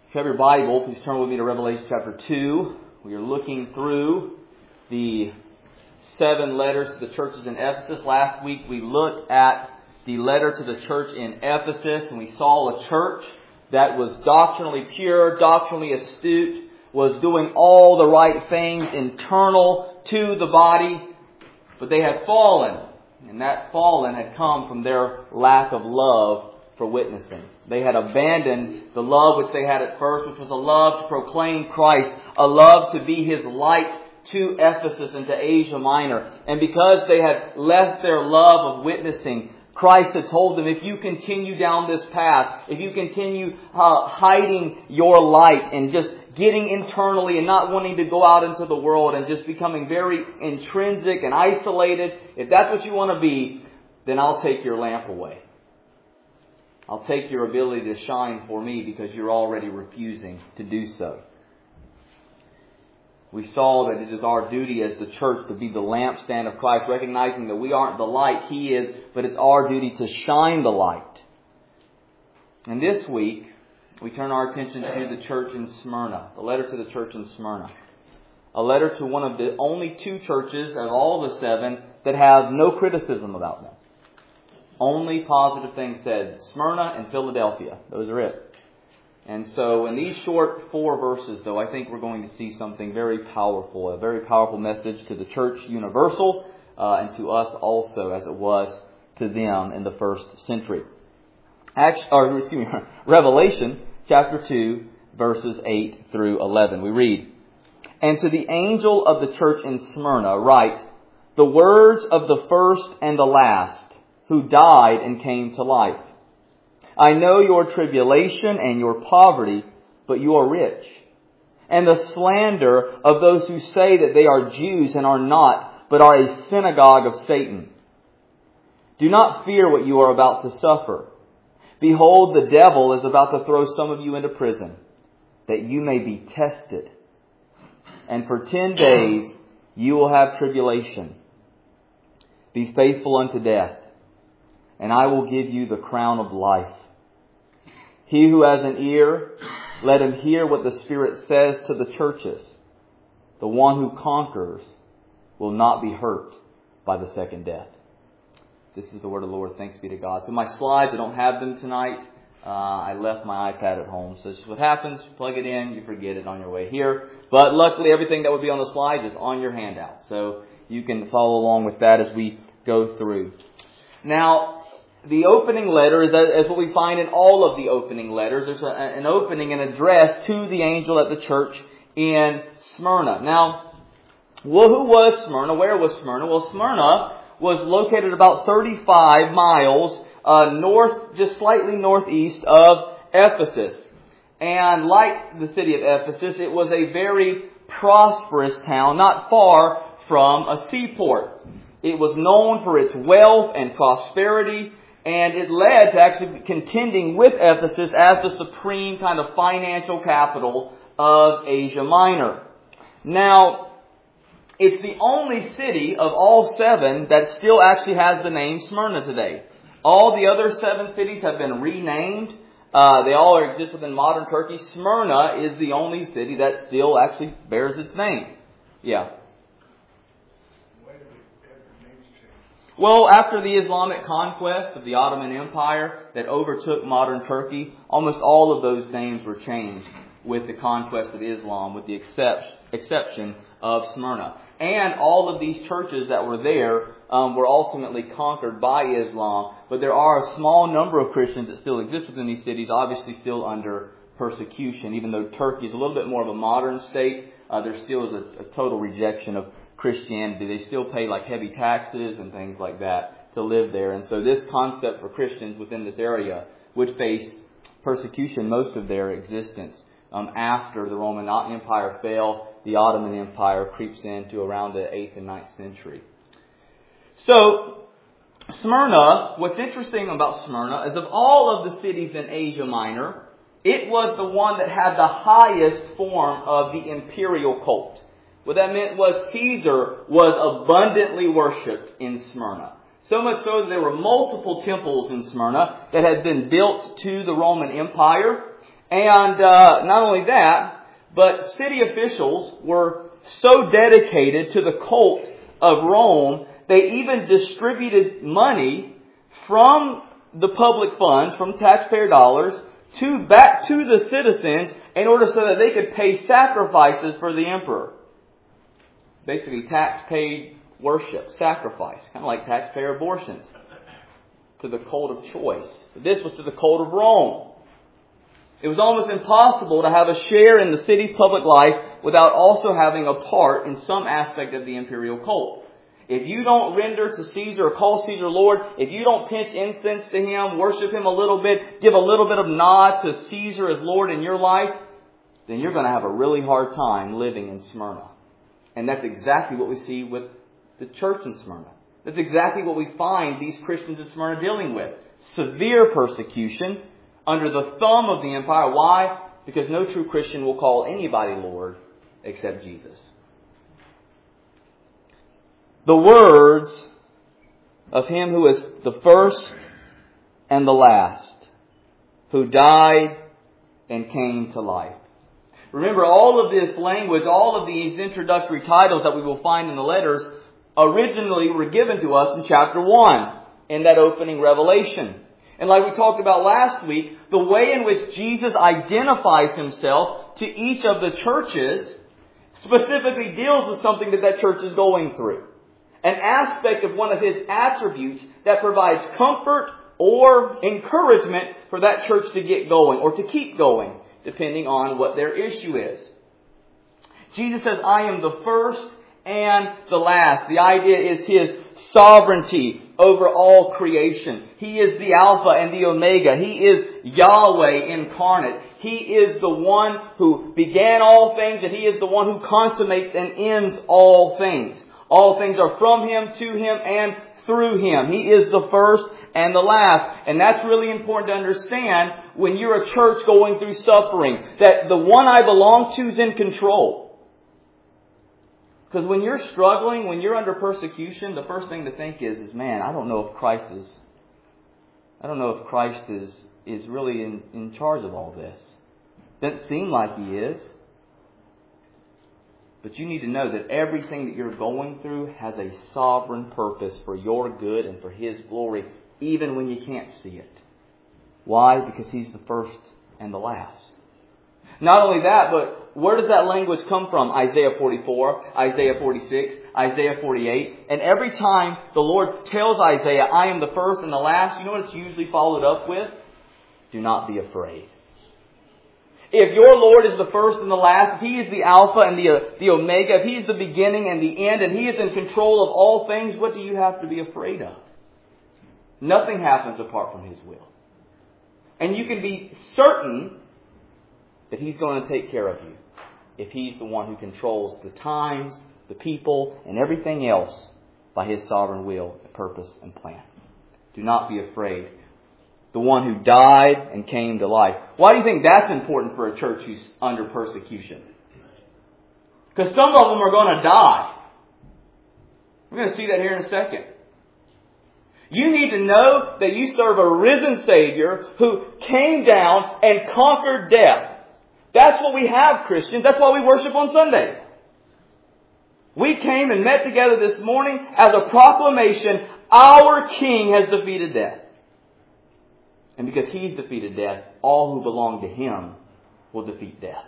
If you have your Bible, please turn with me to Revelation chapter 2. We are looking through the 7 letters to the churches in Ephesus. Last week we looked at the letter to the church in Ephesus, and we saw a church that was doctrinally pure, doctrinally astute, was doing all the right things internal to the body, but they had fallen. And that fallen had come from their lack of love for witnessing. They had abandoned the love which they had at first, which was a love to proclaim Christ, a love to be His light to Ephesus and to Asia Minor. And because they had left their love of witnessing, Christ had told them, if you continue down this path, if you continue hiding your light and just getting internally and not wanting to go out into the world and just becoming very intrinsic and isolated, if that's what you want to be, then I'll take your lamp away. I'll take your ability to shine for me because you're already refusing to do so. We saw that it is our duty as the church to be the lampstand of Christ, recognizing that we aren't the light, He is, but it's our duty to shine the light. And this week, we turn our attention to the church in Smyrna, the letter to the church in Smyrna. A letter to one of the only 2 churches of all the 7 that have no criticism about them. Only positive things said. Smyrna and Philadelphia. Those are it. And so in these short 4 verses, though, I think we're going to see something very powerful. A very powerful message to the church universal and to us also, as it was to them in the first century. Revelation chapter 2, verses 8 through 11. We read, "And to the angel of the church in Smyrna write, the words of the first and the last, who died and came to life. I know your tribulation and your poverty, but you are rich. And the slander of those who say that they are Jews and are not, but are a synagogue of Satan. Do not fear what you are about to suffer. Behold, the devil is about to throw some of you into prison, that you may be tested. And for 10 days you will have tribulation. Be faithful unto death, and I will give you the crown of life. He who has an ear, let him hear what the Spirit says to the churches. The one who conquers will not be hurt by the second death." This is the word of the Lord. Thanks be to God. So my slides, I don't have them tonight. I left my iPad at home. So this is what happens. Plug it in. You forget it on your way here. But luckily, everything that would be on the slides is on your handout. So you can follow along with that as we go through. Now, the opening letter is as what we find in all of the opening letters. There's an opening, an address to the angel at the church in Smyrna. Now, well, who was Smyrna? Where was Smyrna? Well, Smyrna was located about 35 miles north, just slightly northeast of Ephesus. And like the city of Ephesus, it was a very prosperous town, not far from a seaport. It was known for its wealth and prosperity, and it led to actually contending with Ephesus as the supreme kind of financial capital of Asia Minor. Now, it's the only city of all 7 that still actually has the name Smyrna today. All the other 7 cities have been renamed. They all exist within modern Turkey. Smyrna is the only city that still actually bears its name. Yeah. Well, after the Islamic conquest of the Ottoman Empire that overtook modern Turkey, almost all of those names were changed with the conquest of Islam, with the exception of Smyrna. And all of these churches that were there were ultimately conquered by Islam. But there are a small number of Christians that still exist within these cities, obviously still under persecution. Even though Turkey is a little bit more of a modern state, there still is a total rejection of Christianity. They still pay like heavy taxes and things like that to live there. And so this concept for Christians within this area would face persecution most of their existence. After the Roman Empire fell, the Ottoman Empire creeps into around the 8th and 9th century. So, Smyrna, what's interesting about Smyrna is of all of the cities in Asia Minor, it was the one that had the highest form of the imperial cult. What that meant was Caesar was abundantly worshipped in Smyrna. So much so that there were multiple temples in Smyrna that had been built to the Roman Empire. And not only that, but city officials were so dedicated to the cult of Rome, they even distributed money from the public funds, from taxpayer dollars, back to the citizens in order so that they could pay sacrifices for the emperor. Basically, tax-paid worship, sacrifice, kind of like taxpayer abortions, to the cult of choice. This was to the cult of Rome. It was almost impossible to have a share in the city's public life without also having a part in some aspect of the imperial cult. If you don't render to Caesar or call Caesar Lord, if you don't pinch incense to him, worship him a little bit, give a little bit of nod to Caesar as Lord in your life, then you're going to have a really hard time living in Smyrna. And that's exactly what we see with the church in Smyrna. That's exactly what we find these Christians in Smyrna dealing with. Severe persecution under the thumb of the empire. Why? Because no true Christian will call anybody Lord except Jesus. The words of Him who is the first and the last, who died and came to life. Remember, all of this language, all of these introductory titles that we will find in the letters originally were given to us in chapter 1 in that opening revelation. And like we talked about last week, the way in which Jesus identifies Himself to each of the churches specifically deals with something that church is going through. An aspect of one of His attributes that provides comfort or encouragement for that church to get going or to keep going, depending on what their issue is. Jesus says, I am the first and the last. The idea is His sovereignty over all creation. He is the Alpha and the Omega. He is Yahweh incarnate. He is the one who began all things, and He is the one who consummates and ends all things. All things are from Him, to Him, and through Him. He is the first and the last. And that's really important to understand when you're a church going through suffering, that the one I belong to is in control. Because when you're struggling, when you're under persecution, the first thing to think is man, I don't know if Christ is really in charge of all this. Doesn't seem like He is. But you need to know that everything that you're going through has a sovereign purpose for your good and for His glory, even when you can't see it. Why? Because He's the first and the last. Not only that, but where does that language come from? Isaiah 44, Isaiah 46, Isaiah 48. And every time the Lord tells Isaiah, I am the first and the last, you know what it's usually followed up with? Do not be afraid. If your Lord is the first and the last, if He is the Alpha and the Omega, if He is the beginning and the end, and He is in control of all things, what do you have to be afraid of? Nothing happens apart from His will. And you can be certain that He's going to take care of you if He's the one who controls the times, the people, and everything else by His sovereign will, purpose, and plan. Do not be afraid. The one who died and came to life. Why do you think that's important for a church who's under persecution? Because some of them are going to die. We're going to see that here in a second. You need to know that you serve a risen Savior who came down and conquered death. That's what we have, Christians. That's why we worship on Sunday. We came and met together this morning as a proclamation, our King has defeated death. And because He's defeated death, all who belong to Him will defeat death.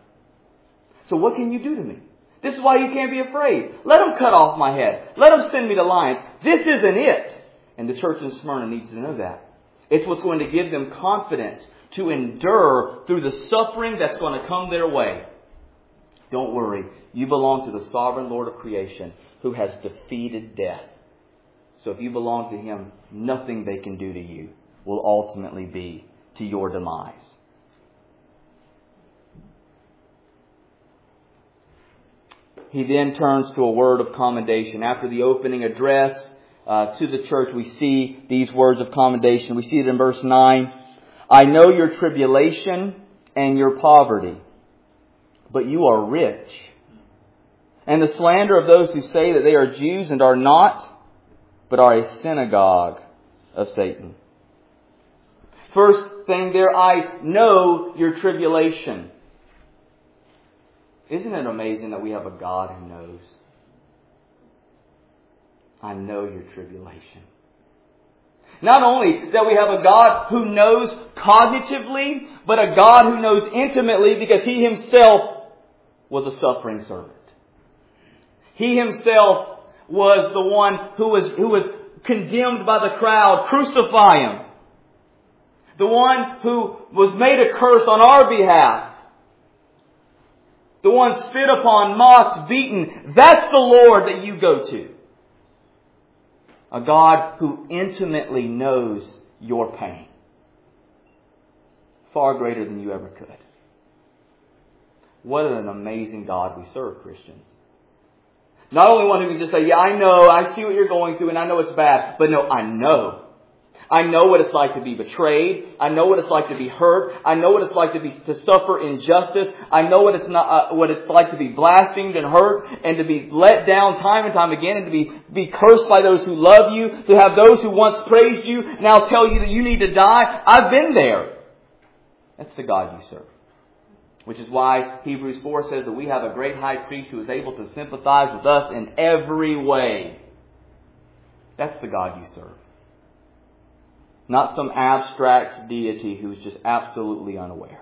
So what can you do to me? This is why you can't be afraid. Let them cut off my head. Let them send me to lions. This isn't it. And the church in Smyrna needs to know that. It's what's going to give them confidence to endure through the suffering that's going to come their way. Don't worry. You belong to the sovereign Lord of creation who has defeated death. So if you belong to Him, nothing they can do to you will ultimately be to your demise. He then turns to a word of commendation. After the opening address to the church, we see these words of commendation. We see it in verse 9. I know your tribulation and your poverty, but you are rich. And the slander of those who say that they are Jews and are not, but are a synagogue of Satan. First thing there, I know your tribulation. Isn't it amazing that we have a God who knows? I know your tribulation. Not only that we have a God who knows cognitively, but a God who knows intimately because He Himself was a suffering servant. He Himself was the one who was condemned by the crowd. Crucify Him. The one who was made a curse on our behalf. The one spit upon, mocked, beaten. That's the Lord that you go to. A God who intimately knows your pain. Far greater than you ever could. What an amazing God we serve, Christians. Not only one who can just say, yeah, I know, I see what you're going through and I know it's bad. But no, I know. I know what it's like to be betrayed. I know what it's like to be hurt. I know what it's like to suffer injustice. I know what it's like to be blasphemed and hurt and to be let down time and time again and to be cursed by those who love you, to have those who once praised you now tell you that you need to die. I've been there. That's the God you serve. Which is why Hebrews 4 says that we have a great high priest who is able to sympathize with us in every way. That's the God you serve. Not some abstract deity who is just absolutely unaware.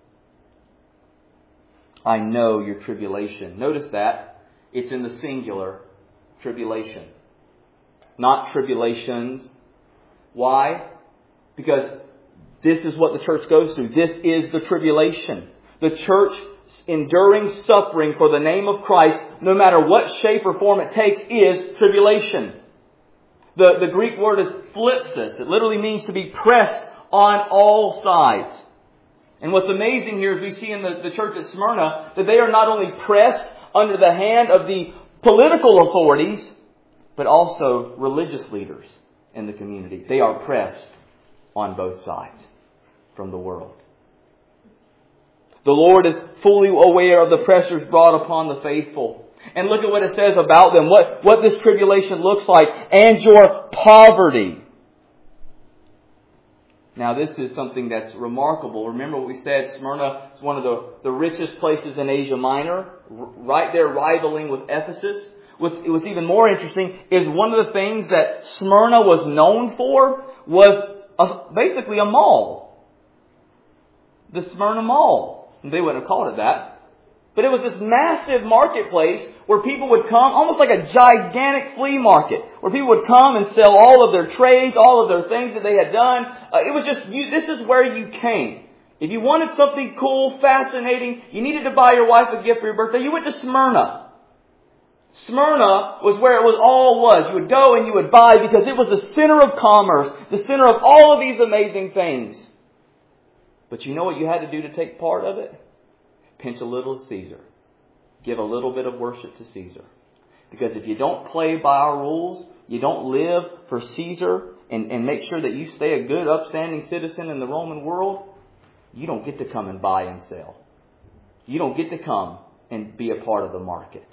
I know your tribulation. Notice that it's in the singular, tribulation. Not tribulations. Why? Because this is what the church goes through. This is the tribulation. The church enduring suffering for the name of Christ, no matter what shape or form it takes, is tribulation. The Greek word is phlipsis. It literally means to be pressed on all sides. And what's amazing here is we see in the church at Smyrna that they are not only pressed under the hand of the political authorities, but also religious leaders in the community. They are pressed on both sides from the world. The Lord is fully aware of the pressures brought upon the faithful. And look at what it says about them, what this tribulation looks like, and your poverty. Now this is something that's remarkable. Remember what we said, Smyrna is one of the richest places in Asia Minor, right there rivaling with Ephesus. What's even more interesting is one of the things that Smyrna was known for was basically a mall. The Smyrna Mall. They wouldn't have called it that. But it was this massive marketplace where people would come, almost like a gigantic flea market, where people would come and sell all of their trades, all of their things that they had done. It was just, this is where you came. If you wanted something cool, fascinating, you needed to buy your wife a gift for your birthday, you went to Smyrna. Smyrna was where it all was. You would go and you would buy because it was the center of commerce, the center of all of these amazing things. But you know what you had to do to take part of it? Pinch a little of Caesar. Give a little bit of worship to Caesar. Because if you don't play by our rules, you don't live for Caesar and make sure that you stay a good, upstanding citizen in the Roman world, you don't get to come and buy and sell. You don't get to come and be a part of the market.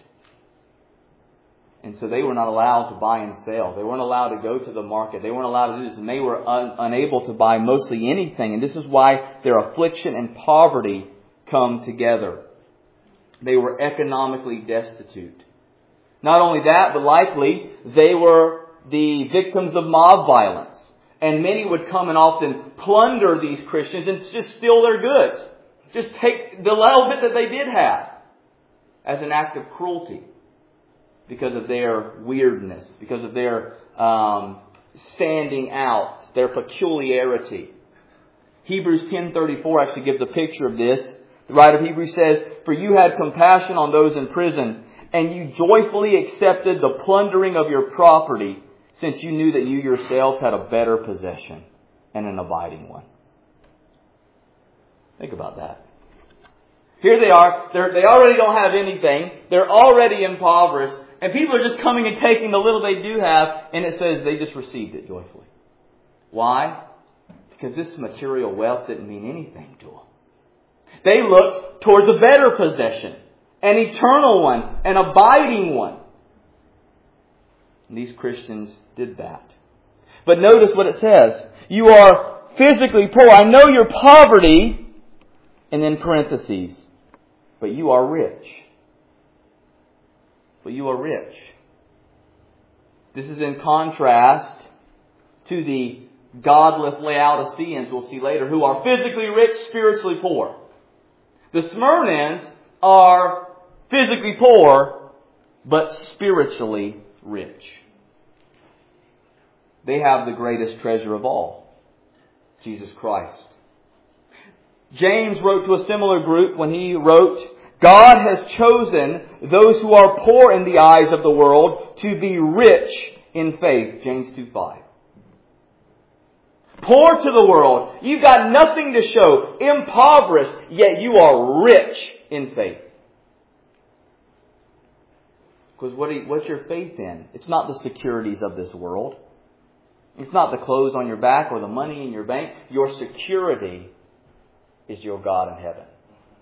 And so they were not allowed to buy and sell. They weren't allowed to go to the market. They weren't allowed to do this. And they were unable to buy mostly anything. And this is why their affliction and poverty come together. They were economically destitute. Not only that, but likely they were the victims of mob violence. And many would come and often plunder these Christians and just steal their goods. Just take the little bit that they did have as an act of cruelty. Because of their weirdness, because of their standing out, their peculiarity. Hebrews 10:34 actually gives a picture of this. The writer of Hebrews says, "For you had compassion on those in prison, and you joyfully accepted the plundering of your property, since you knew that you yourselves had a better possession and an abiding one." Think about that. Here they are. They already don't have anything. They're already impoverished. And people are just coming and taking the little they do have. And it says they just received it joyfully. Why? Because this material wealth didn't mean anything to them. They looked towards a better possession. An eternal one. An abiding one. And these Christians did that. But notice what it says. You are physically poor. I know your poverty. And then parentheses. But you are rich. But you are rich. This is in contrast to the godless Laodiceans we'll see later, who are physically rich, spiritually poor. The Smyrnans are physically poor, but spiritually rich. They have the greatest treasure of all, Jesus Christ. James wrote to a similar group when he wrote, God has chosen those who are poor in the eyes of the world to be rich in faith. James 2:5. Poor to the world. You've got nothing to show. Impoverished, yet you are rich in faith. Because what's your faith in? It's not the securities of this world. It's not the clothes on your back or the money in your bank. Your security is your God in heaven.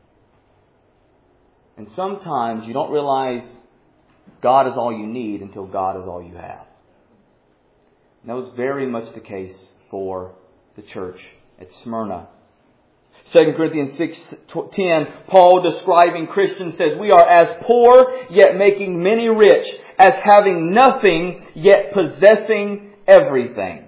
And sometimes you don't realize God is all you need until God is all you have. And that was very much the case for the church at Smyrna. 2 Corinthians 6:10, Paul describing Christians says, we are as poor, yet making many rich, as having nothing, yet possessing everything.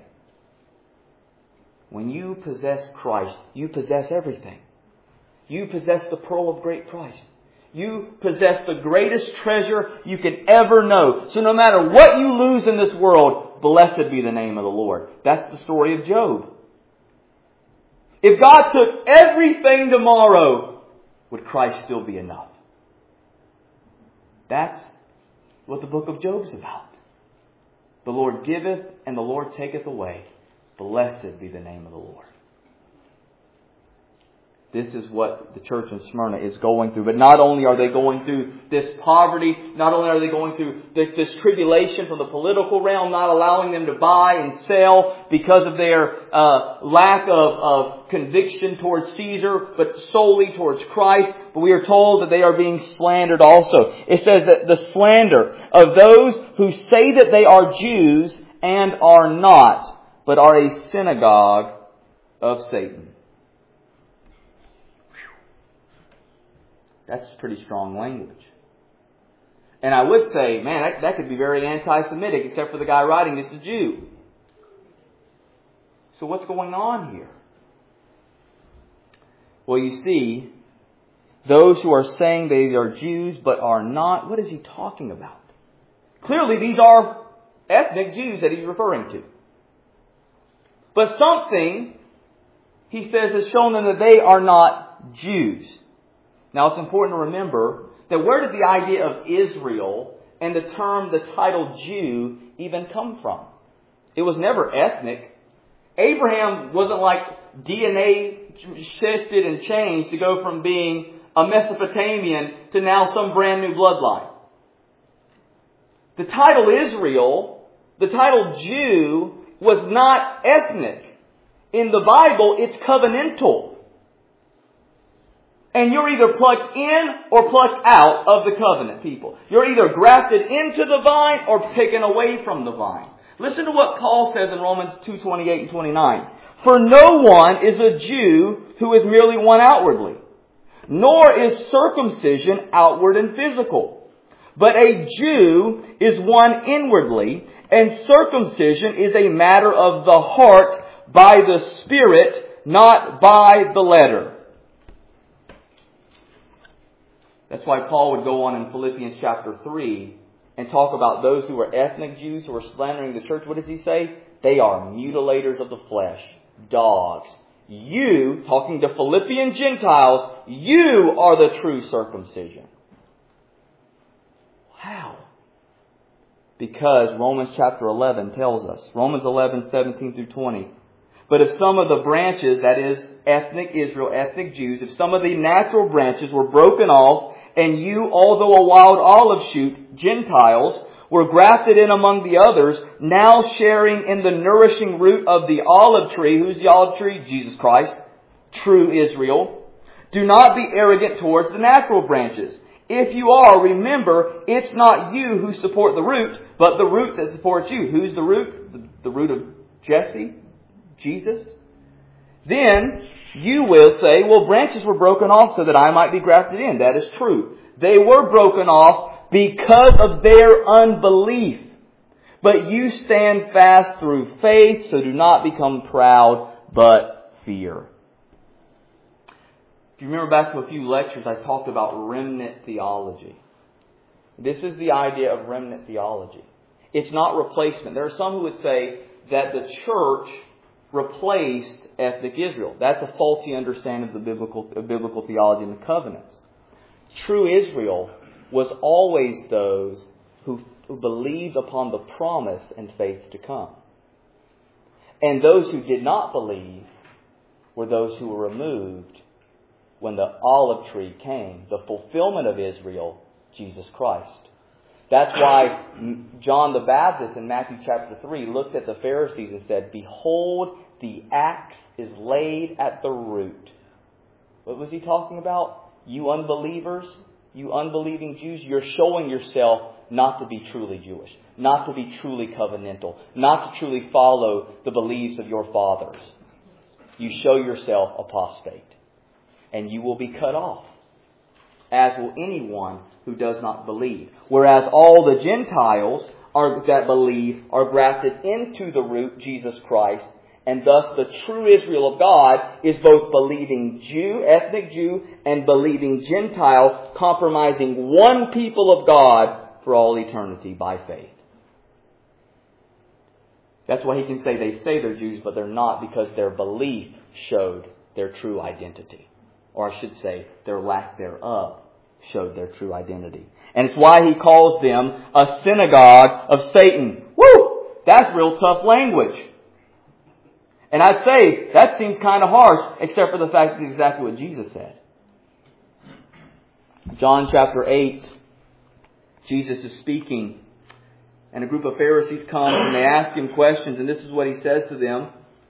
When you possess Christ, you possess everything. You possess the pearl of great price. You possess the greatest treasure you can ever know. So no matter what you lose in this world, blessed be the name of the Lord. That's the story of Job. If God took everything tomorrow, would Christ still be enough? That's what the book of Job's about. The Lord giveth and the Lord taketh away. Blessed be the name of the Lord. This is what the church in Smyrna is going through. But not only are they going through this poverty, not only are they going through this tribulation from the political realm, not allowing them to buy and sell because of their lack of conviction towards Caesar, but solely towards Christ. But we are told that they are being slandered also. It says that the slander of those who say that they are Jews and are not, but are a synagogue of Satan. That's pretty strong language. And I would say, man, that could be very anti-Semitic, except for the guy writing it's a Jew. So what's going on here? Well, you see, those who are saying they are Jews but are not, what is he talking about? Clearly, these are ethnic Jews that he's referring to. But something, he says, has shown them that they are not Jews. Now, it's important to remember that where did the idea of Israel and the title Jew even come from? It was never ethnic. Abraham wasn't like DNA shifted and changed to go from being a Mesopotamian to now some brand new bloodline. The title Israel, the title Jew, was not ethnic. In the Bible, it's covenantal. And you're either plucked in or plucked out of the covenant people. You're either grafted into the vine or taken away from the vine. Listen to what Paul says in Romans 2:28 and 29. For no one is a Jew who is merely one outwardly, nor is circumcision outward and physical. But a Jew is one inwardly, and circumcision is a matter of the heart by the Spirit, not by the letter. That's why Paul would go on in Philippians chapter 3 and talk about those who are ethnic Jews who are slandering the church. What does he say? They are mutilators of the flesh, dogs. You, talking to Philippian Gentiles, you are the true circumcision. How? Because Romans chapter 11 tells us, Romans 11:17 through 20. But if some of the branches, that is ethnic Israel, ethnic Jews, if some of the natural branches were broken off, and you, although a wild olive shoot, Gentiles, were grafted in among the others, now sharing in the nourishing root of the olive tree. Who's the olive tree? Jesus Christ. True Israel. Do not be arrogant towards the natural branches. If you are, remember, it's not you who support the root, but the root that supports you. Who's the root? The root of Jesse? Jesus? Then you will say, well, branches were broken off so that I might be grafted in. That is true. They were broken off because of their unbelief. But you stand fast through faith, so do not become proud, but fear. If you remember back to a few lectures, I talked about remnant theology. This is the idea of remnant theology. It's not replacement. There are some who would say that the church replaced ethnic Israel. That's a faulty understanding of the biblical theology and the covenants. True Israel was always those who believed upon the promise and faith to come. And those who did not believe were those who were removed when the olive tree came, the fulfillment of Israel, Jesus Christ. That's why John the Baptist in Matthew chapter 3 looked at the Pharisees and said, "Behold, the axe is laid at the root." What was he talking about? You unbelievers, you unbelieving Jews, you're showing yourself not to be truly Jewish, not to be truly covenantal, not to truly follow the beliefs of your fathers. You show yourself apostate, and you will be cut off, as will anyone who does not believe. Whereas all the Gentiles that believe are grafted into the root, Jesus Christ, and thus the true Israel of God is both believing Jew, ethnic Jew, and believing Gentile, compromising one people of God for all eternity by faith. That's why he can say they say they're Jews, but they're not, because their belief showed their true identity. Or I should say, their lack thereof showed their true identity. And it's why he calls them a synagogue of Satan. Woo! That's real tough language. And I'd say that seems kind of harsh, except for the fact that it's exactly what Jesus said. John chapter 8, Jesus is speaking, and a group of Pharisees come and they ask him questions, and this is what he says to them.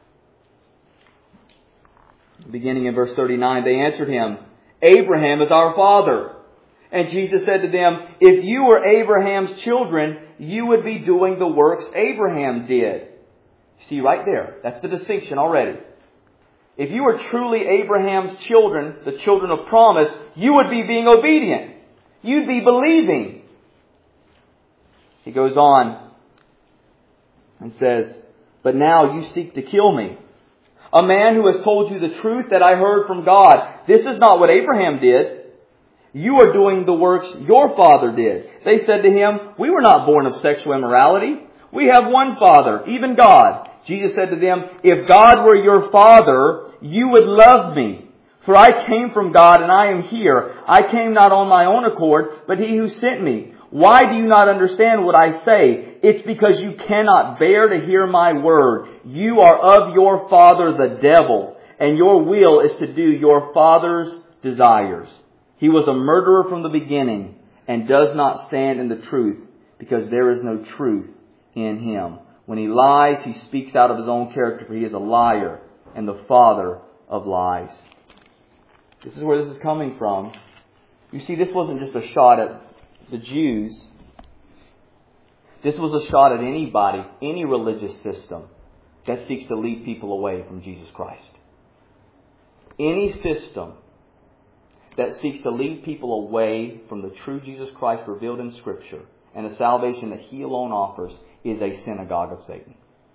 Beginning in verse 39, they answered him, "Abraham is our father." And Jesus said to them, "If you were Abraham's children, you would be doing the works Abraham did." See right there, that's the distinction already. If you were truly Abraham's children, the children of promise, you would be being obedient. You'd be believing. He goes on and says, "But now you seek to kill me, a man who has told you the truth that I heard from God. This is not what Abraham did. You are doing the works your father did." They said to him, "We were not born of sexual immorality. We have one Father, even God." Jesus said to them, "If God were your Father, you would love me. For I came from God and I am here. I came not on my own accord, but He who sent me. Why do you not understand what I say? It's because you cannot bear to hear my word. You are of your father the devil, and your will is to do your father's desires. He was a murderer from the beginning and does not stand in the truth, because there is no truth in him. When he lies, he speaks out of his own character, for he is a liar and the father of lies." This is where this is coming from. You see, this wasn't just a shot at the Jews. This was a shot at anybody, any religious system that seeks to lead people away from Jesus Christ. Any system that seeks to lead people away from the true Jesus Christ revealed in Scripture and the salvation that He alone offers is a synagogue of Satan.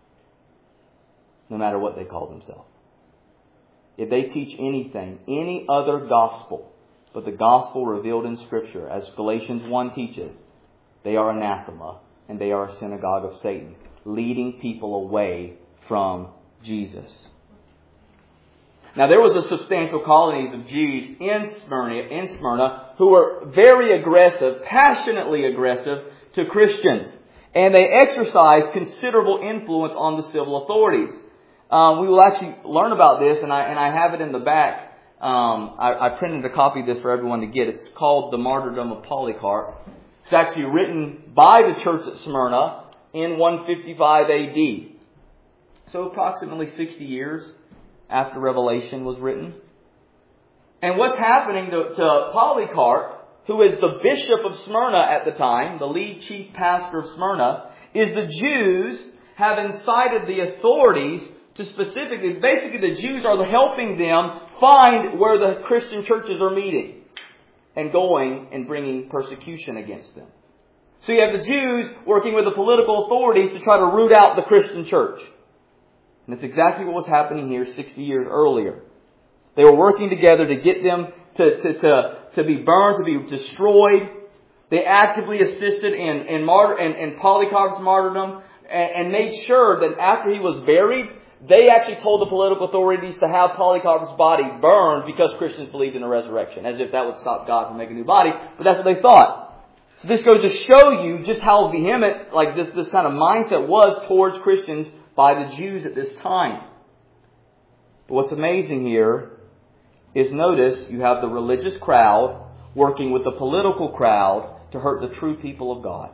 No matter what they call themselves. If they teach anything, any other gospel, but the gospel revealed in Scripture, as Galatians 1 teaches, they are anathema and they are a synagogue of Satan, leading people away from Jesus. Now there was a substantial colonies of Jews in Smyrna who were very aggressive, passionately aggressive to Christians. And they exercised considerable influence on the civil authorities. We will actually learn about this, and I have it in the back. I printed a copy of this for everyone to get. It's called The Martyrdom of Polycarp. It's actually written by the church at Smyrna in 155 AD. So approximately 60 years after Revelation was written. And what's happening to Polycarp, who is the bishop of Smyrna at the time, the lead chief pastor of Smyrna, is the Jews have incited the authorities to specifically, basically the Jews are helping them find where the Christian churches are meeting and going and bringing persecution against them. So you have the Jews working with the political authorities to try to root out the Christian church. And that's exactly what was happening here 60 years earlier. They were working together to get them to be burned, to be destroyed. They actively assisted in Polycarp's martyrdom and made sure that after he was buried, they actually told the political authorities to have Polycarp's body burned because Christians believed in a resurrection, as if that would stop God from making a new body. But that's what they thought. So this goes to show you just how vehement this kind of mindset was towards Christians by the Jews at this time. But what's amazing here is, notice you have the religious crowd working with the political crowd to hurt the true people of God.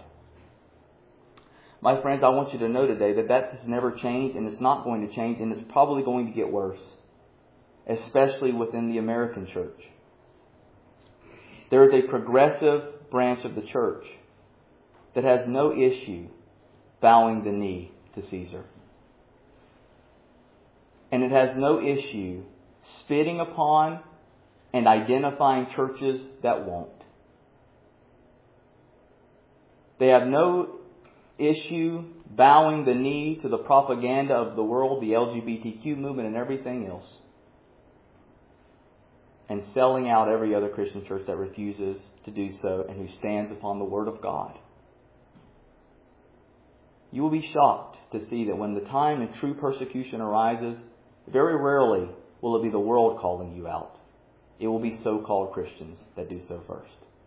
My friends, I want you to know today that has never changed, and it's not going to change, and it's probably going to get worse, especially within the American church. There is a progressive branch of the church that has no issue bowing the knee to Caesar. And it has no issue spitting upon and identifying churches that won't. They have no issue bowing the knee to the propaganda of the world, the LGBTQ movement and everything else, and selling out every other Christian church that refuses to do so and who stands upon the Word of God. You will be shocked to see that when the time of true persecution arises, very rarely will it be the world calling you out. It will be so-called Christians that do so first.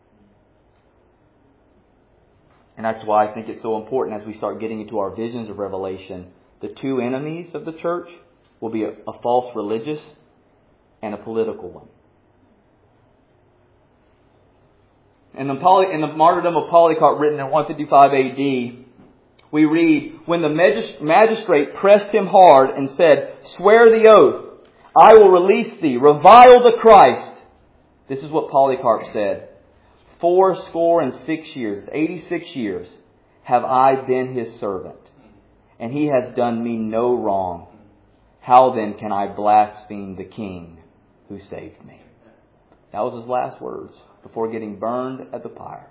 And that's why I think it's so important as we start getting into our visions of Revelation. The two enemies of the church will be a false religious and a political one. In the martyrdom of Polycarp, written in 155 AD, we read, when the magistrate pressed him hard and said, "Swear the oath, I will release thee, revile the Christ." This is what Polycarp said. 86 years, 86 years, have I been his servant, and he has done me no wrong. How then can I blaspheme the King who saved me? That was his last words before getting burned at the pyre.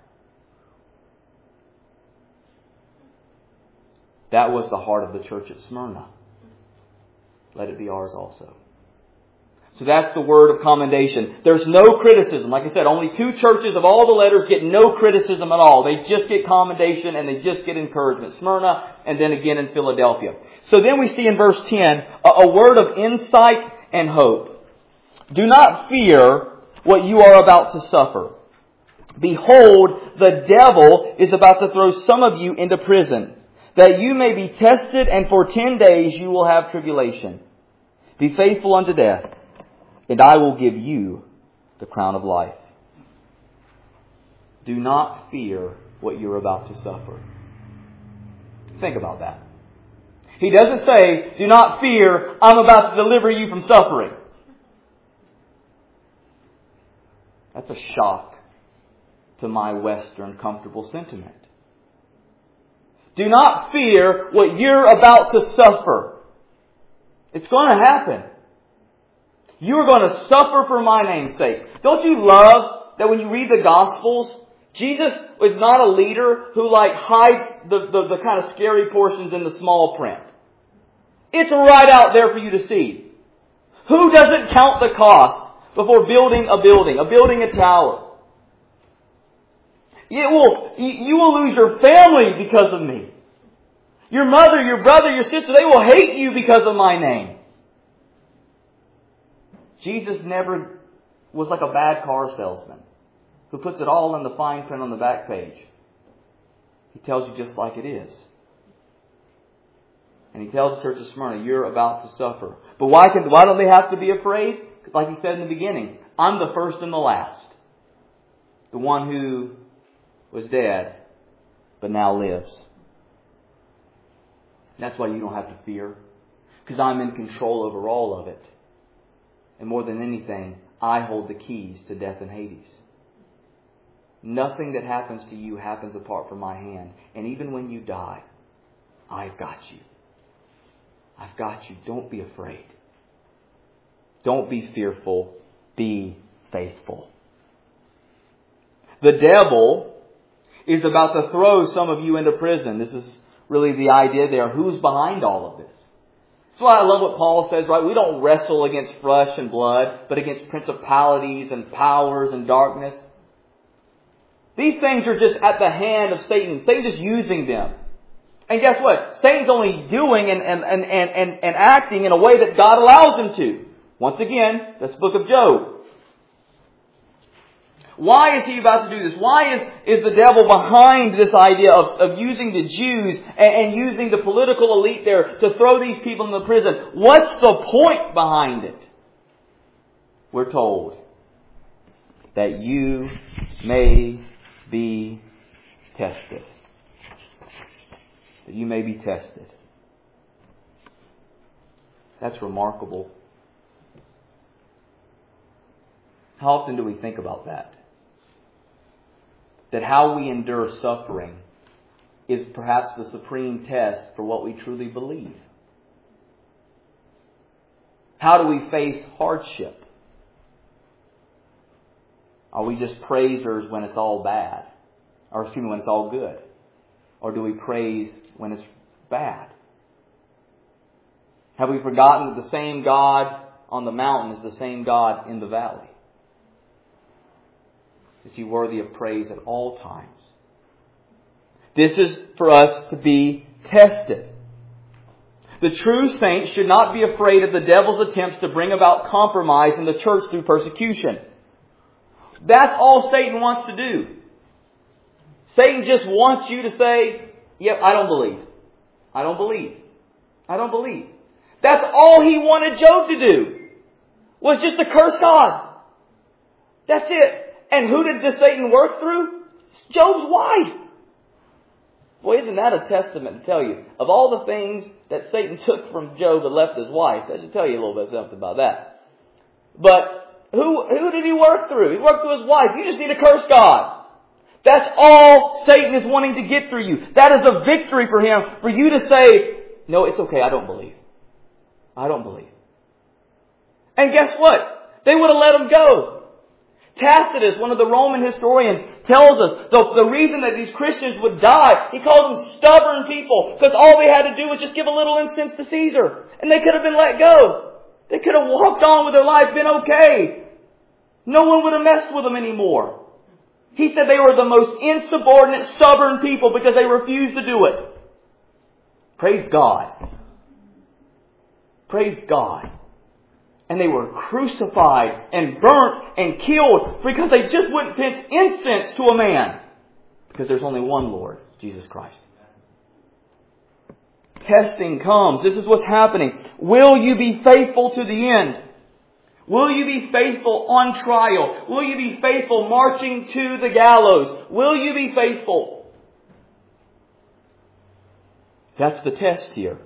That was the heart of the church at Smyrna. Let it be ours also. So that's the word of commendation. There's no criticism. Like I said, only 2 churches of all the letters get no criticism at all. They just get commendation and they just get encouragement. Smyrna and then again in Philadelphia. So then we see in verse 10 a word of insight and hope. Do not fear what you are about to suffer. Behold, the devil is about to throw some of you into prison, that you may be tested, and for 10 days you will have tribulation. Be faithful unto death, and I will give you the crown of life. Do not fear what you're about to suffer. Think about that. He doesn't say, do not fear, I'm about to deliver you from suffering. That's a shock to my Western comfortable sentiment. Do not fear what you're about to suffer. It's going to happen. You are going to suffer for my name's sake. Don't you love that when you read the Gospels, Jesus was not a leader who hides the kind of scary portions in the small print. It's right out there for you to see. Who doesn't count the cost before building a tower? You will lose your family because of me. Your mother, your brother, your sister, they will hate you because of my name. Jesus never was like a bad car salesman who puts it all in the fine print on the back page. He tells you just like it is. And he tells the church of Smyrna, you're about to suffer. But why don't they have to be afraid? Like he said in the beginning, I'm the first and the last. The one who was dead, but now lives. That's why you don't have to fear. Because I'm in control over all of it. And more than anything, I hold the keys to death and Hades. Nothing that happens to you happens apart from my hand. And even when you die, I've got you. I've got you. Don't be afraid. Don't be fearful. Be faithful. The devil is about to throw some of you into prison. This is really the idea there. Who's behind all of this? That's why I love what Paul says, right? We don't wrestle against flesh and blood, but against principalities and powers and darkness. These things are just at the hand of Satan. Satan's just using them. And guess what? Satan's only doing and acting in a way that God allows him to. Once again, that's the book of Job. Why is he about to do this? Why is the devil behind this idea of using the Jews and using the political elite there to throw these people in the prison? What's the point behind it? We're told that you may be tested. That you may be tested. That's remarkable. How often do we think about that? That how we endure suffering is perhaps the supreme test for what we truly believe. How do we face hardship? Are we just praisers when it's all bad? Or when it's all good? Or do we praise when it's bad? Have we forgotten that the same God on the mountain is the same God in the valley? Is He worthy of praise at all times? This is for us to be tested. The true saints should not be afraid of the devil's attempts to bring about compromise in the church through persecution. That's all Satan wants to do. Satan just wants you to say, yep, I don't believe. I don't believe. I don't believe. That's all he wanted Job to do. Was just to curse God. That's it. And who did this Satan work through? Job's wife. Boy, isn't that a testament to tell you? Of all the things that Satan took from Job and left his wife, that should tell you a little bit something about that. But who did he work through? He worked through his wife. You just need to curse God. That's all Satan is wanting to get through you. That is a victory for him. For you to say, no, it's okay, I don't believe. I don't believe. And guess what? They would have let him go. Tacitus, one of the Roman historians, tells us the reason that these Christians would die, he calls them stubborn people, because all they had to do was just give a little incense to Caesar, and they could have been let go. They could have walked on with their life, been okay. No one would have messed with them anymore. He said they were the most insubordinate, stubborn people because they refused to do it. Praise God. Praise God. And they were crucified and burnt and killed because they just wouldn't pitch incense to a man. Because there's only one Lord, Jesus Christ. Testing comes. This is what's happening. Will you be faithful to the end? Will you be faithful on trial? Will you be faithful marching to the gallows? Will you be faithful? That's the test here.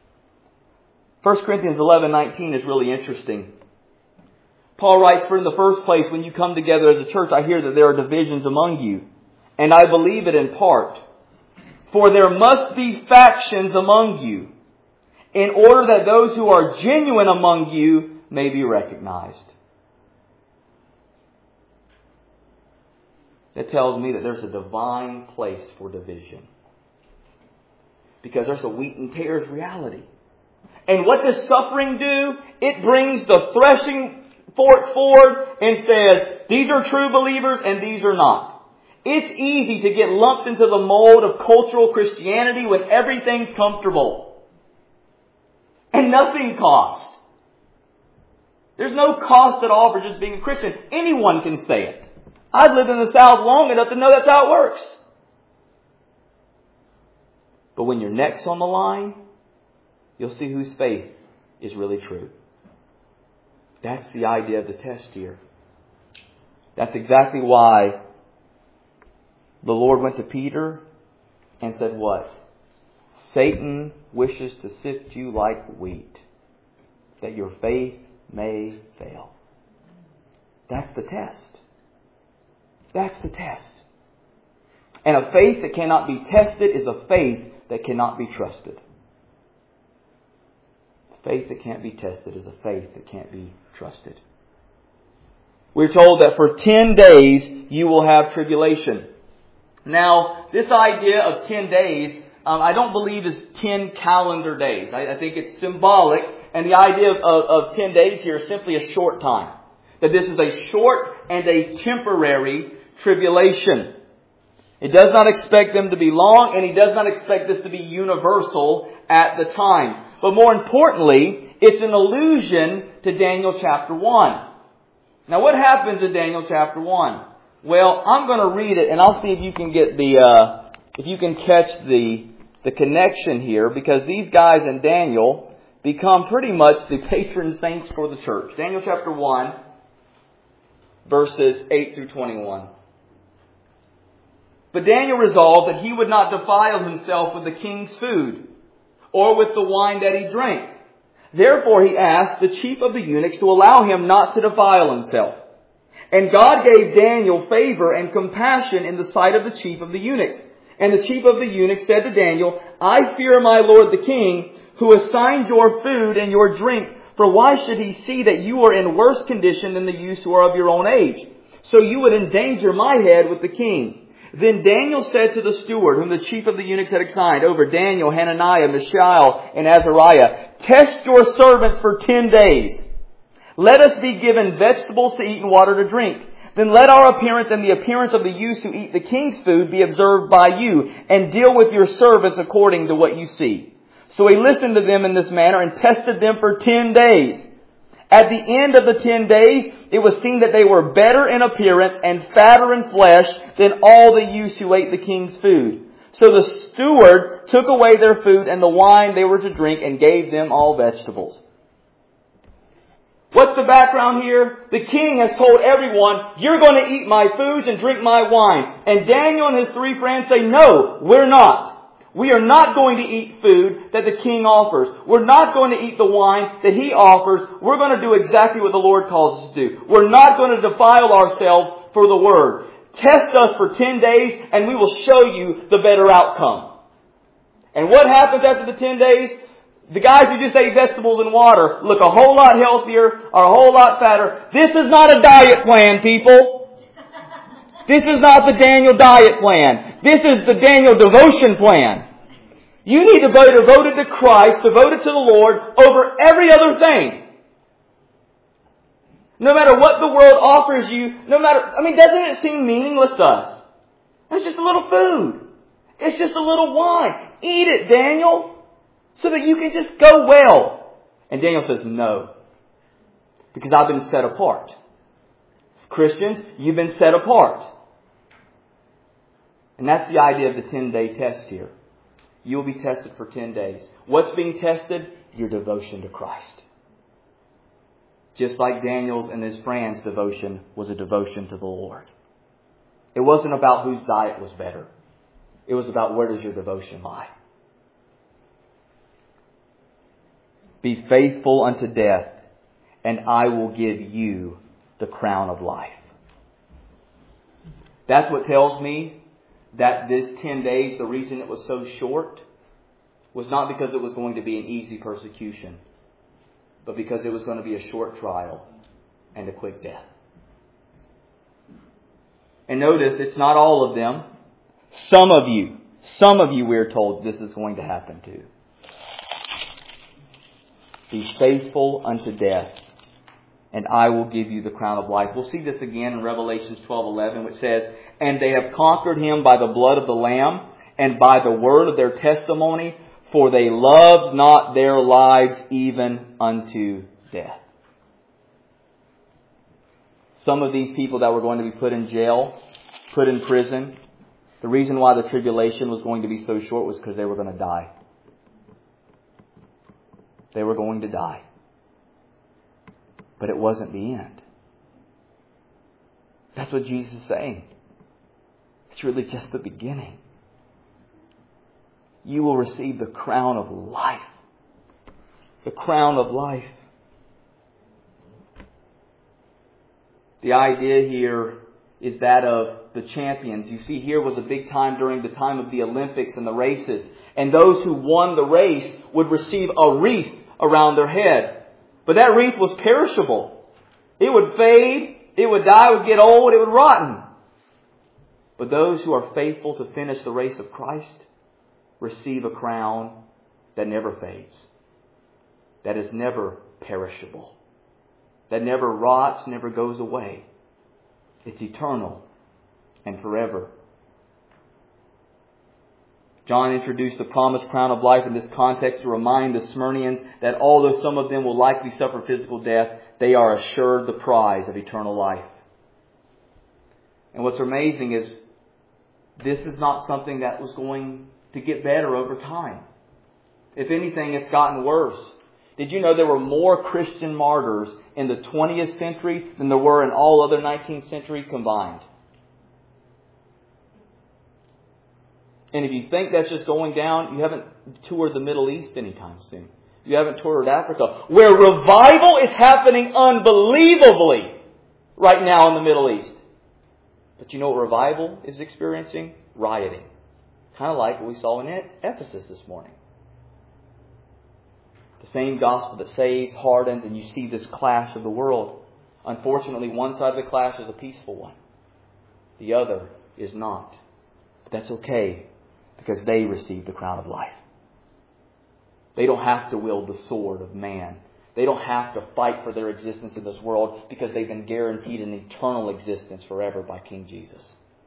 1 Corinthians 11:19 is really interesting. Paul writes, for in the first place, when you come together as a church, I hear that there are divisions among you. And I believe it in part. For there must be factions among you, in order that those who are genuine among you may be recognized. That tells me that there's a divine place for division. Because there's a wheat and tares reality. And what does suffering do? It brings the threshing fork forward and says, these are true believers and these are not. It's easy to get lumped into the mold of cultural Christianity when everything's comfortable. And nothing costs. There's no cost at all for just being a Christian. Anyone can say it. I've lived in the South long enough to know that's how it works. But when your neck's on the line, you'll see whose faith is really true. That's the idea of the test here. That's exactly why the Lord went to Peter and said what? Satan wishes to sift you like wheat, that your faith may fail. That's the test. That's the test. And a faith that cannot be tested is a faith that cannot be trusted. Faith that can't be tested is a faith that can't be trusted. We're told that for 10 days you will have tribulation. Now, this idea of 10 days, I don't believe is 10 calendar days. I think it's symbolic. And the idea of 10 days here is simply a short time. That this is a short and a temporary tribulation. It does not expect them to be long, and He does not expect this to be universal at the time. But more importantly, it's an allusion to Daniel chapter 1. Now what happens in Daniel chapter 1? Well, I'm going to read it, and I'll see if you can get if you can catch the connection here, because these guys in Daniel become pretty much the patron saints for the church. Daniel chapter 1, verses 8 through 21. But Daniel resolved that he would not defile himself with the king's food, or with the wine that he drank. Therefore he asked the chief of the eunuchs to allow him not to defile himself. And God gave Daniel favor and compassion in the sight of the chief of the eunuchs. And the chief of the eunuchs said to Daniel, I fear my lord the king, who assigns your food and your drink. For why should he see that you are in worse condition than the youths who are of your own age? So you would endanger my head with the king. Then Daniel said to the steward, whom the chief of the eunuchs had assigned, over Daniel, Hananiah, Mishael, and Azariah, test your servants for 10 days. Let us be given vegetables to eat and water to drink. Then let our appearance and the appearance of the youths who eat the king's food be observed by you, and deal with your servants according to what you see. So he listened to them in this manner and tested them for 10 days. At the end of the 10 days, it was seen that they were better in appearance and fatter in flesh than all the youths who ate the king's food. So the steward took away their food and the wine they were to drink and gave them all vegetables. What's the background here? The king has told everyone, you're going to eat my foods and drink my wine. And Daniel and his 3 friends say, no, we're not. We are not going to eat food that the king offers. We're not going to eat the wine that he offers. We're going to do exactly what the Lord calls us to do. We're not going to defile ourselves for the word. Test us for 10 days and we will show you the better outcome. And what happens after the 10 days? The guys who just ate vegetables and water look a whole lot healthier, are a whole lot fatter. This is not a diet plan, people. This is not the Daniel diet plan. This is the Daniel devotion plan. You need to be devoted to Christ, devoted to the Lord over every other thing. No matter what the world offers you, doesn't it seem meaningless to us? It's just a little food. It's just a little wine. Eat it, Daniel, so that you can just go well. And Daniel says, no, because I've been set apart. Christians, you've been set apart. And that's the idea of the 10-day test here. You'll be tested for 10 days. What's being tested? Your devotion to Christ. Just like Daniel's and his friends' devotion was a devotion to the Lord. It wasn't about whose diet was better. It was about where does your devotion lie. Be faithful unto death, and I will give you the crown of life. That's what tells me that this 10 days, the reason it was so short, was not because it was going to be an easy persecution, but because it was going to be a short trial and a quick death. And notice, it's not all of them. Some of you, we're told, this is going to happen to. Be faithful unto death, and I will give you the crown of life. We'll see this again in Revelation 12:11, which says, and they have conquered him by the blood of the Lamb and by the word of their testimony, for they loved not their lives even unto death. Some of these people that were going to be put in jail, put in prison, the reason why the tribulation was going to be so short was because they were going to die. They were going to die. But it wasn't the end. That's what Jesus is saying. It's really just the beginning. You will receive the crown of life. The crown of life. The idea here is that of the champions. You see, here was a big time during the time of the Olympics and the races. And those who won the race would receive a wreath around their head. But that wreath was perishable. It would fade, it would die, it would get old, it would rotten. But those who are faithful to finish the race of Christ receive a crown that never fades, that is never perishable, that never rots, never goes away. It's eternal and forever. John introduced the promised crown of life in this context to remind the Smyrnians that although some of them will likely suffer physical death, they are assured the prize of eternal life. And what's amazing is this is not something that was going to get better over time. If anything, it's gotten worse. Did you know there were more Christian martyrs in the 20th century than there were in all other 19th century combined? And if you think that's just going down, you haven't toured the Middle East anytime soon. You haven't toured Africa, where revival is happening unbelievably right now in the Middle East. But you know what revival is experiencing? Rioting. Kind of like what we saw in Ephesus this morning. The same gospel that saves, hardens, and you see this clash of the world. Unfortunately, one side of the clash is a peaceful one. The other is not. But that's okay, because they receive the crown of life. They don't have to wield the sword of man. They don't have to fight for their existence in this world because they've been guaranteed an eternal existence forever by King Jesus.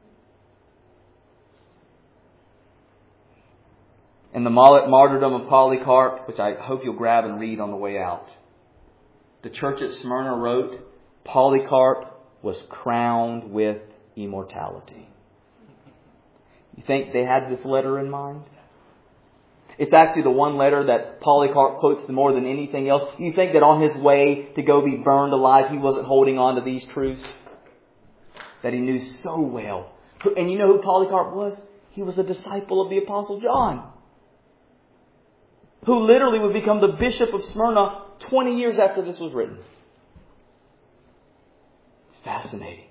In the martyrdom of Polycarp, which I hope you'll grab and read on the way out, the church at Smyrna wrote, Polycarp was crowned with immortality. You think they had this letter in mind? It's actually the one letter that Polycarp quotes more than anything else. You think that on his way to go be burned alive, he wasn't holding on to these truths that he knew so well. And you know who Polycarp was? He was a disciple of the Apostle John, who literally would become the bishop of Smyrna 20 years after this was written. It's fascinating.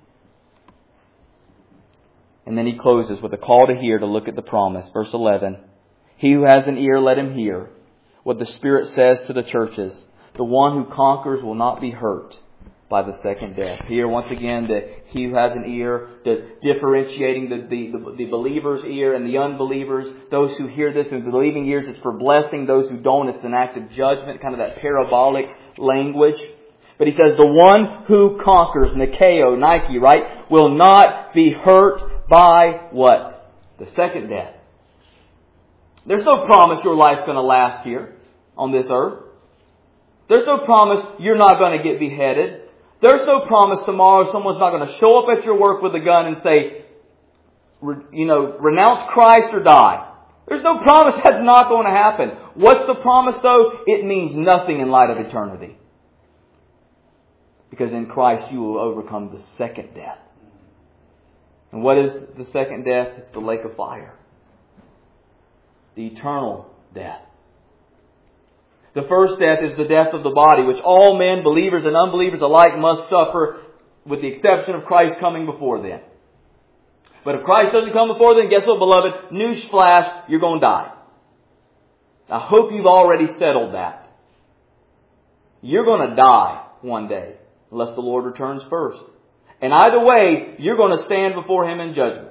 And then he closes with a call to hear, to look at the promise. Verse 11. He who has an ear, let him hear what the Spirit says to the churches. The one who conquers will not be hurt by the second death. Here, once again, that he who has an ear, differentiating the believer's ear and the unbelievers. Those who hear this in believing ears, it's for blessing. Those who don't, it's an act of judgment, kind of that parabolic language. But he says, the one who conquers, Nikeo, Nike, right, will not be hurt by what? The second death. There's no promise your life's going to last here on this earth. There's no promise you're not going to get beheaded. There's no promise tomorrow someone's not going to show up at your work with a gun and say, renounce Christ or die. There's no promise that's not going to happen. What's the promise though? It means nothing in light of eternity. Because in Christ you will overcome the second death. And what is the second death? It's the lake of fire. The eternal death. The first death is the death of the body, which all men, believers and unbelievers alike, must suffer, with the exception of Christ coming before them. But if Christ doesn't come before them, guess what, beloved? Newsflash, you're going to die. I hope you've already settled that. You're going to die one day, unless the Lord returns first. And either way, you're going to stand before Him in judgment.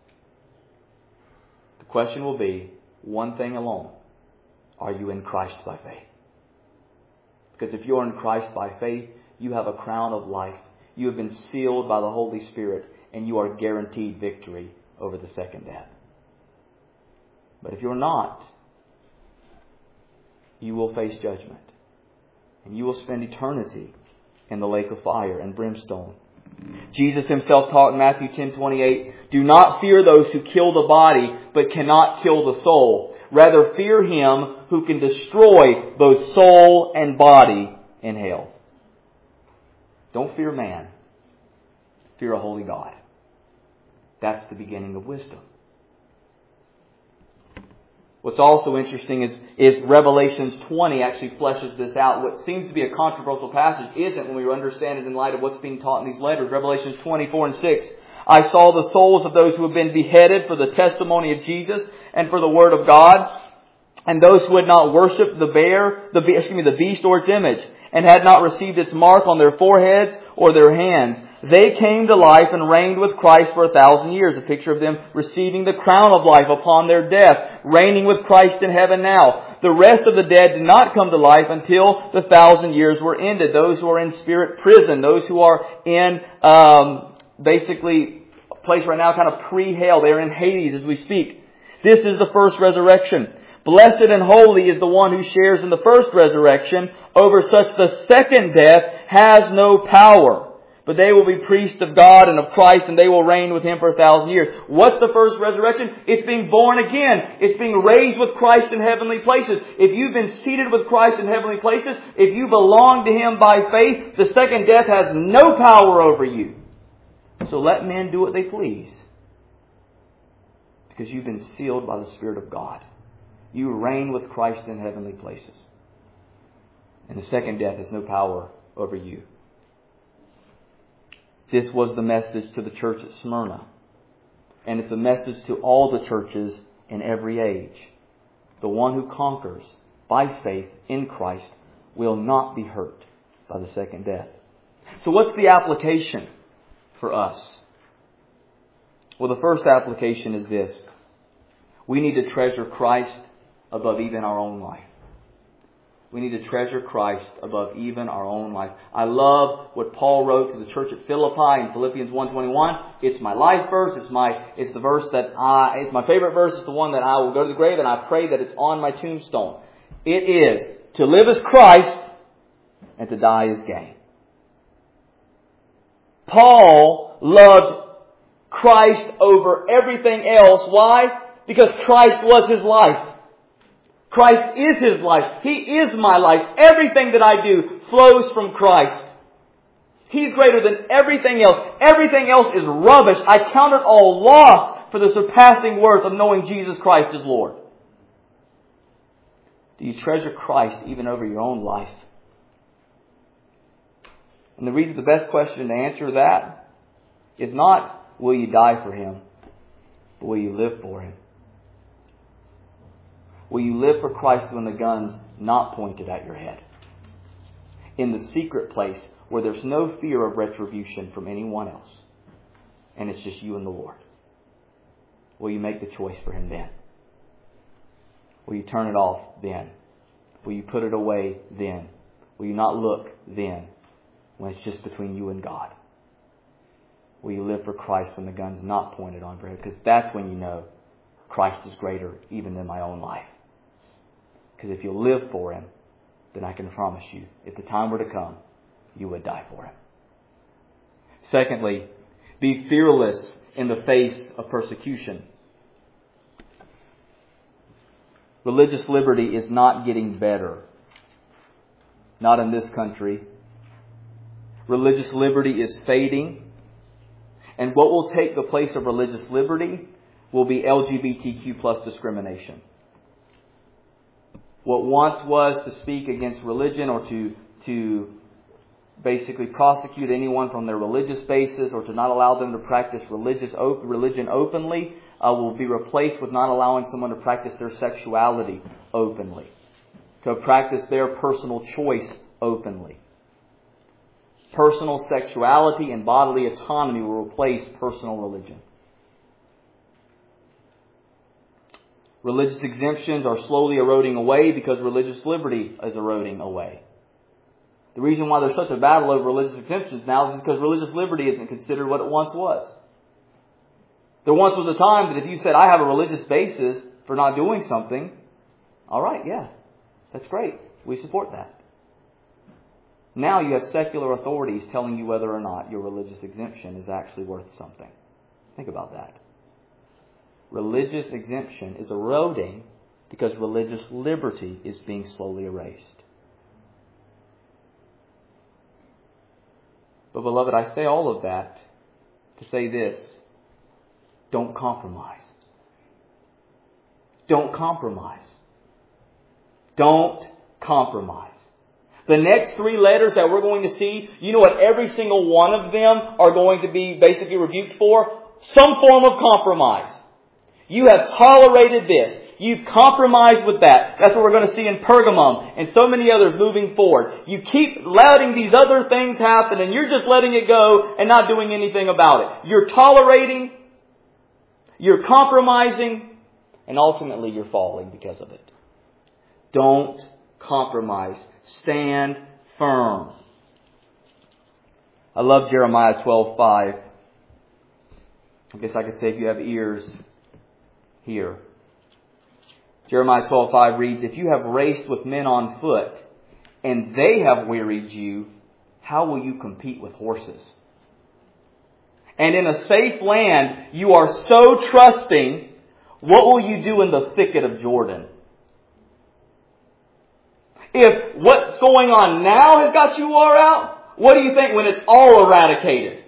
The question will be, one thing alone. Are you in Christ by faith? Because if you're in Christ by faith, you have a crown of life. You have been sealed by the Holy Spirit, and you are guaranteed victory over the second death. But if you're not, you will face judgment. And you will spend eternity in the lake of fire and brimstone. Jesus Himself taught in Matthew 10:28, do not fear those who kill the body, but cannot kill the soul. Rather fear Him who can destroy both soul and body in hell. Don't fear man. Fear a holy God. That's the beginning of wisdom. What's also interesting is Revelations 20 actually fleshes this out. What seems to be a controversial passage isn't when we understand it in light of what's being taught in these letters. Revelations 24 and 6. I saw the souls of those who have been beheaded for the testimony of Jesus and for the Word of God. And those who had not worshipped the beast or its image, and had not received its mark on their foreheads or their hands, they came to life and reigned with Christ for 1,000 years. A picture of them receiving the crown of life upon their death, reigning with Christ in heaven now. The rest of the dead did not come to life until the 1,000 years were ended. Those who are in spirit prison, those who are in basically a place right now kind of pre-hell. They are in Hades as we speak. This is the first resurrection. Blessed and holy is the one who shares in the first resurrection. Over such the second death has no power. But they will be priests of God and of Christ, and they will reign with Him for 1,000 years. What's the first resurrection? It's being born again. It's being raised with Christ in heavenly places. If you've been seated with Christ in heavenly places, if you belong to Him by faith, the second death has no power over you. So let men do what they please. Because you've been sealed by the Spirit of God. You reign with Christ in heavenly places. And the second death has no power over you. This was the message to the church at Smyrna. And it's a message to all the churches in every age. The one who conquers by faith in Christ will not be hurt by the second death. So what's the application for us? Well, the first application is this. We need to treasure Christ above even our own life. We need to treasure Christ above even our own life. I love what Paul wrote to the church at Philippi in Philippians 1:21. It's my life verse. It's the verse it's my favorite verse. It's the one that I will go to the grave and I pray that it's on my tombstone. It is to live as Christ and to die as gain. Paul loved Christ over everything else. Why? Because Christ was his life. Christ is his life. He is my life. Everything that I do flows from Christ. He's greater than everything else. Everything else is rubbish. I count it all loss for the surpassing worth of knowing Jesus Christ as Lord. Do you treasure Christ even over your own life? And the best question to answer that is not, will you die for Him? But will you live for Him? Will you live for Christ when the gun's not pointed at your head? In the secret place where there's no fear of retribution from anyone else. And it's just you and the Lord. Will you make the choice for Him then? Will you turn it off then? Will you put it away then? Will you not look then when it's just between you and God? Will you live for Christ when the gun's not pointed on your head? Because that's when you know Christ is greater even than my own life. Because if you'll live for Him, then I can promise you, if the time were to come, you would die for Him. Secondly, be fearless in the face of persecution. Religious liberty is not getting better. Not in this country. Religious liberty is fading. And what will take the place of religious liberty will be LGBTQ plus discrimination. What once was to speak against religion or to basically prosecute anyone from their religious basis or to not allow them to practice religion openly will be replaced with not allowing someone to practice their sexuality openly. To practice their personal choice openly. Personal sexuality and bodily autonomy will replace personal religion. Religious exemptions are slowly eroding away because religious liberty is eroding away. The reason why there's such a battle over religious exemptions now is because religious liberty isn't considered what it once was. There once was a time that if you said, I have a religious basis for not doing something, all right, yeah, that's great. We support that. Now you have secular authorities telling you whether or not your religious exemption is actually worth something. Think about that. Religious exemption is eroding because religious liberty is being slowly erased. But beloved, I say all of that to say this. Don't compromise. Don't compromise. Don't compromise. The next three letters that we're going to see, you know what every single one of them are going to be basically rebuked for? Some form of compromise. You have tolerated this. You compromise with that. That's what we're going to see in Pergamum and so many others moving forward. You keep letting these other things happen and you're just letting it go and not doing anything about it. You're tolerating, you're compromising, and ultimately you're falling because of it. Don't compromise. Stand firm. I love Jeremiah 12:5. I guess I could say if you have ears, hear. Jeremiah 12:5 reads, "If you have raced with men on foot, and they have wearied you, how will you compete with horses? And in a safe land you are so trusting, what will you do in the thicket of Jordan?" If what's going on now has got you wore out, what do you think when it's all eradicated?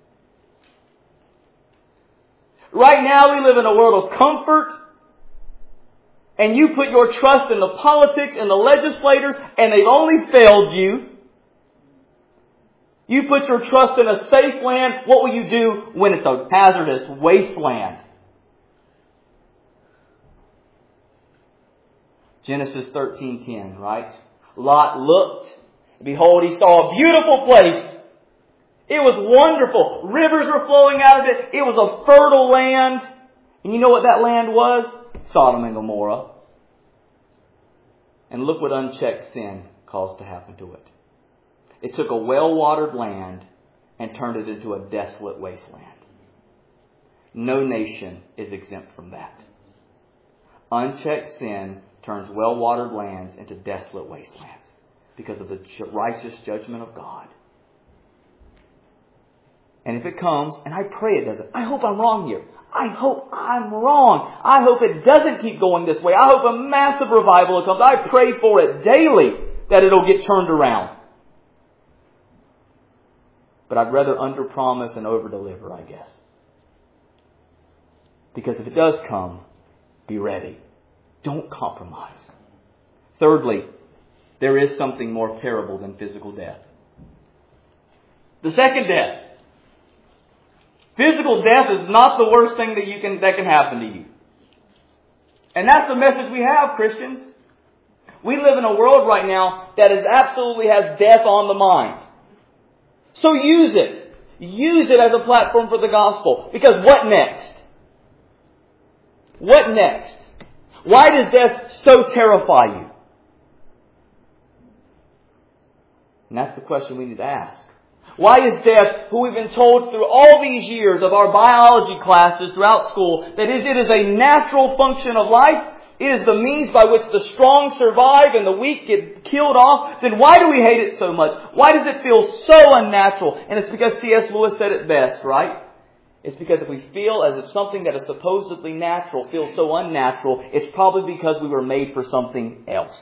Right now we live in a world of comfort, and you put your trust in the politics and the legislators, and they've only failed you. You put your trust in a safe land, what will you do when it's a hazardous wasteland? Genesis 13:10, right? Lot looked. Behold, he saw a beautiful place. It was wonderful. Rivers were flowing out of it. It was a fertile land. And you know what that land was? Sodom and Gomorrah. And look what unchecked sin caused to happen to it. It took a well-watered land and turned it into a desolate wasteland. No nation is exempt from that. Unchecked sin turns well-watered lands into desolate wastelands because of the righteous judgment of God. And if it comes, and I pray it doesn't, I hope I'm wrong here. I hope I'm wrong. I hope it doesn't keep going this way. I hope a massive revival comes. I pray for it daily that it'll get turned around. But I'd rather underpromise and overdeliver, I guess. Because if it does come, be ready. Don't compromise. Thirdly, there is something more terrible than physical death. The second death. Physical death is not the worst thing that can happen to you. And that's the message we have, Christians. We live in a world right now that absolutely has death on the mind. So use it. Use it as a platform for the gospel. Because what next? What next? Why does death so terrify you? And that's the question we need to ask. Why is death, who we've been told through all these years of our biology classes throughout school, that it is a natural function of life, it is the means by which the strong survive and the weak get killed off, then why do we hate it so much? Why does it feel so unnatural? And it's because C.S. Lewis said it best, right? It's because if we feel as if something that is supposedly natural feels so unnatural, it's probably because we were made for something else.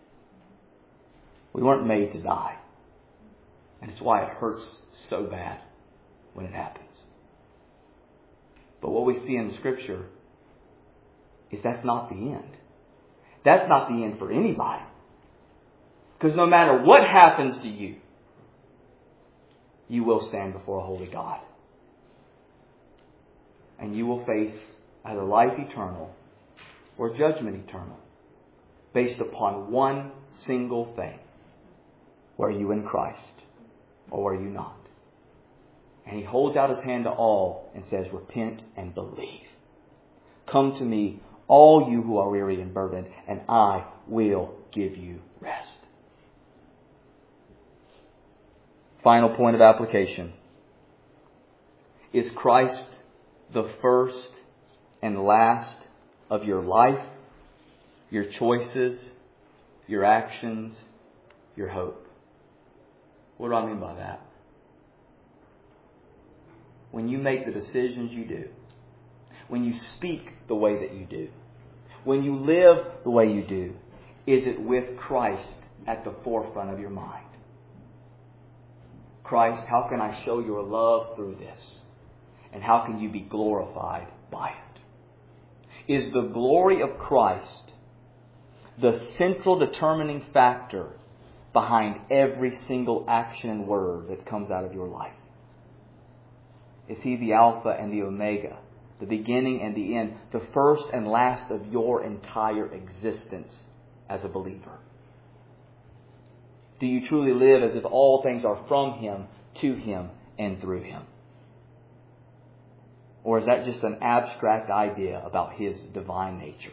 We weren't made to die. And it's why it hurts so bad when it happens. But what we see in the Scripture is that's not the end. That's not the end for anybody. Because no matter what happens to you, you will stand before a holy God. And you will face either life eternal or judgment eternal based upon one single thing. Were you in Christ or were you not? And He holds out His hand to all and says, repent and believe. Come to me, all you who are weary and burdened, and I will give you rest. Final point of application. Is Christ the first and last of your life, your choices, your actions, your hope? What do I mean by that? When you make the decisions you do, when you speak the way that you do, when you live the way you do, is it with Christ at the forefront of your mind? Christ, how can I show your love through this? And how can you be glorified by it? Is the glory of Christ the central determining factor behind every single action and word that comes out of your life? Is He the Alpha and the Omega the beginning and the end, the first and last of your entire existence as a believer? Do you truly live as if all things are from Him, to Him, and through Him? Or is that just an abstract idea about His divine nature?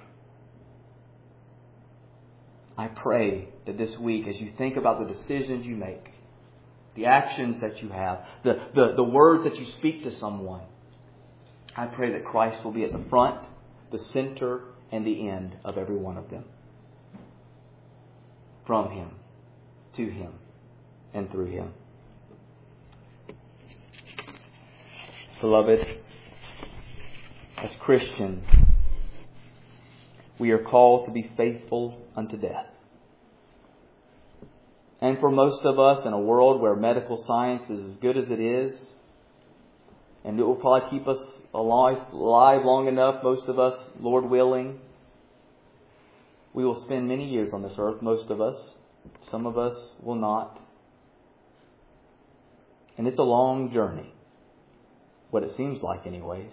I pray that this week, as you think about the decisions you make, the actions that you have, the words that you speak to someone, I pray that Christ will be at the front, the center, and the end of every one of them. From Him, to Him, and through Him. Beloved, as Christians, we are called to be faithful unto death. And for most of us, in a world where medical science is as good as it is, and it will probably keep us alive long enough, most of us, Lord willing, we will spend many years on this earth, most of us. Some of us will not. And it's a long journey. What it seems like anyways.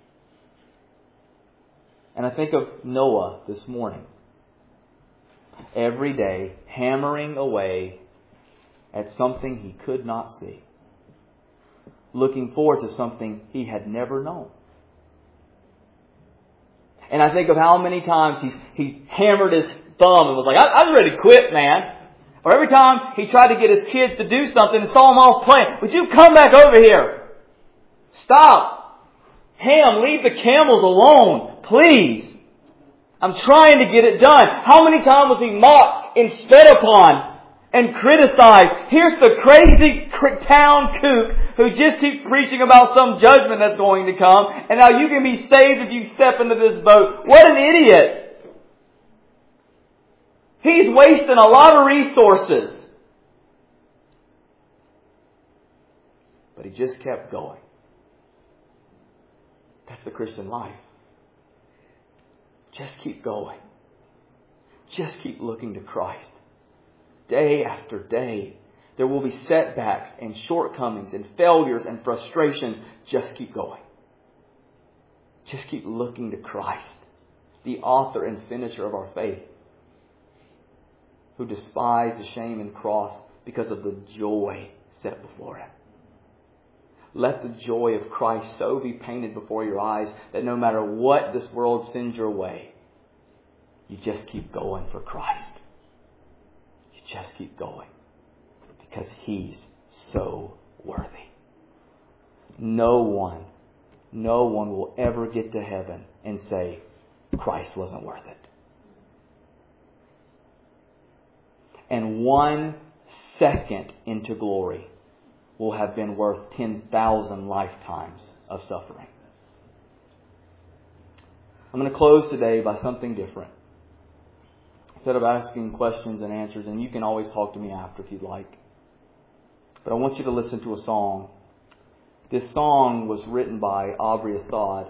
And I think of Noah this morning. Every day, hammering away at something he could not see. Looking forward to something he had never known. And I think of how many times he hammered his thumb and was like, I was ready to quit, man. Or every time he tried to get his kids to do something and saw them all playing, would you come back over here? Stop. Ham, leave the camels alone, please. I'm trying to get it done. How many times was he mocked and spit upon and criticized? Here's the crazy town kook who just keeps preaching about some judgment that's going to come, and now you can be saved if you step into this boat. What an idiot! He's wasting a lot of resources. But he just kept going. That's the Christian life. Just keep going. Just keep looking to Christ. Day after day, there will be setbacks and shortcomings and failures and frustrations. Just keep going. Just keep looking to Christ, the author and finisher of our faith, who despised the shame and cross because of the joy set before Him. Let the joy of Christ so be painted before your eyes that no matter what this world sends your way, you just keep going for Christ. You just keep going because He's so worthy. No one will ever get to heaven and say, Christ wasn't worth it. And 1 second into glory will have been worth 10,000 lifetimes of suffering. I'm going to close today by something different. Instead of asking questions and answers, and you can always talk to me after if you'd like. But I want you to listen to a song. This song was written by Audrey Assad,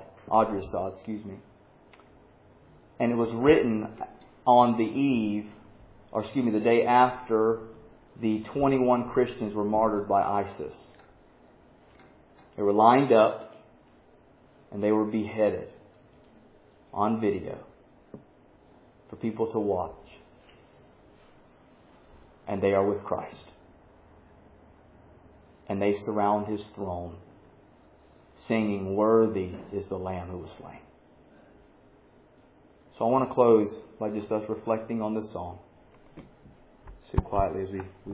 and it was written on the day after the 21 Christians were martyred by ISIS. They were lined up and they were beheaded on video for people to watch. And they are with Christ. And they surround His throne, singing, "Worthy is the Lamb who was slain." So I want to close by just us reflecting on this song. Sit quietly as we